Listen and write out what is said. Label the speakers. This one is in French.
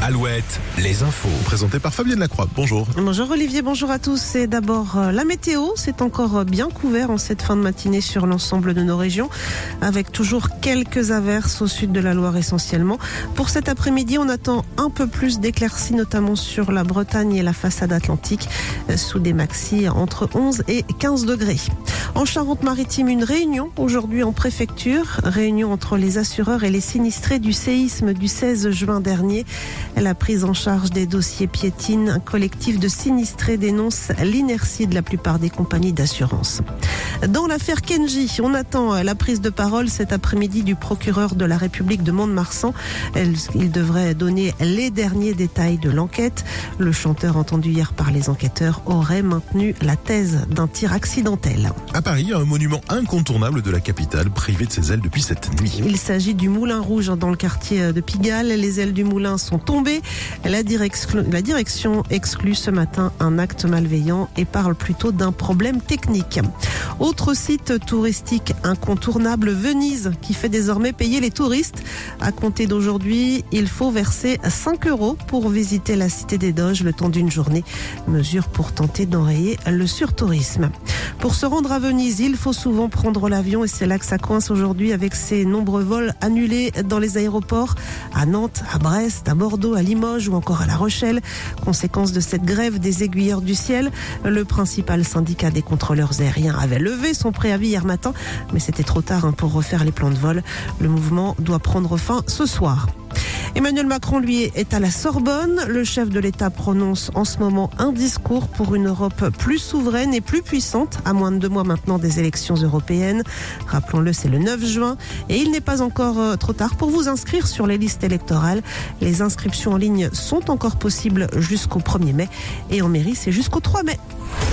Speaker 1: Alouette, les infos.
Speaker 2: Présenté par Fabienne Lacroix. Bonjour.
Speaker 3: Bonjour Olivier, bonjour à tous. C'est d'abord la météo. C'est encore bien couvert en cette fin de matinée sur l'ensemble de nos régions, avec toujours quelques averses au sud de la Loire essentiellement. Pour cet après-midi, on attend un peu plus d'éclaircies, notamment sur la Bretagne et la façade atlantique, sous des maxis entre 11 et 15 degrés. En Charente-Maritime, une réunion aujourd'hui en préfecture, réunion entre les assureurs et les sinistrés du séisme du 16 juin dernier. La prise en charge des dossiers piétine. Un collectif de sinistrés dénonce l'inertie de la plupart des compagnies d'assurance. Dans l'affaire Kenji, on attend la prise de parole cet après-midi du procureur de la République de Mont-de-Marsan. Il devrait donner les derniers détails de l'enquête. Le chanteur entendu hier par les enquêteurs aurait maintenu la thèse d'un tir accidentel.
Speaker 2: À Paris, un monument incontournable de la capitale, privé de ses ailes depuis cette nuit.
Speaker 3: Il s'agit du Moulin Rouge dans le quartier de Pigalle. Les ailes du moulin sont tombées. La direction exclut ce matin un acte malveillant et parle plutôt d'un problème technique. Autre site touristique incontournable, Venise, qui fait désormais payer les touristes. À compter d'aujourd'hui, il faut verser 5 € pour visiter la cité des Doges le temps d'une journée. Mesure pour tenter d'enrayer le surtourisme. Pour se rendre à Venise, il faut souvent prendre l'avion et c'est là que ça coince aujourd'hui avec ces nombreux vols annulés dans les aéroports à Nantes, à Brest, à Bordeaux, à Limoges ou encore à La Rochelle. Conséquence de cette grève des aiguilleurs du ciel, le principal syndicat des contrôleurs aériens avait levé son préavis hier matin, mais c'était trop tard pour refaire les plans de vol. Le mouvement doit prendre fin ce soir. Emmanuel Macron, lui, est à la Sorbonne. Le chef de l'État prononce en ce moment un discours pour une Europe plus souveraine et plus puissante, à moins de 2 mois maintenant des élections européennes. Rappelons-le, c'est le 9 juin et il n'est pas encore trop tard pour vous inscrire sur les listes électorales. Les inscriptions en ligne sont encore possibles jusqu'au 1er mai et en mairie, c'est jusqu'au 3 mai.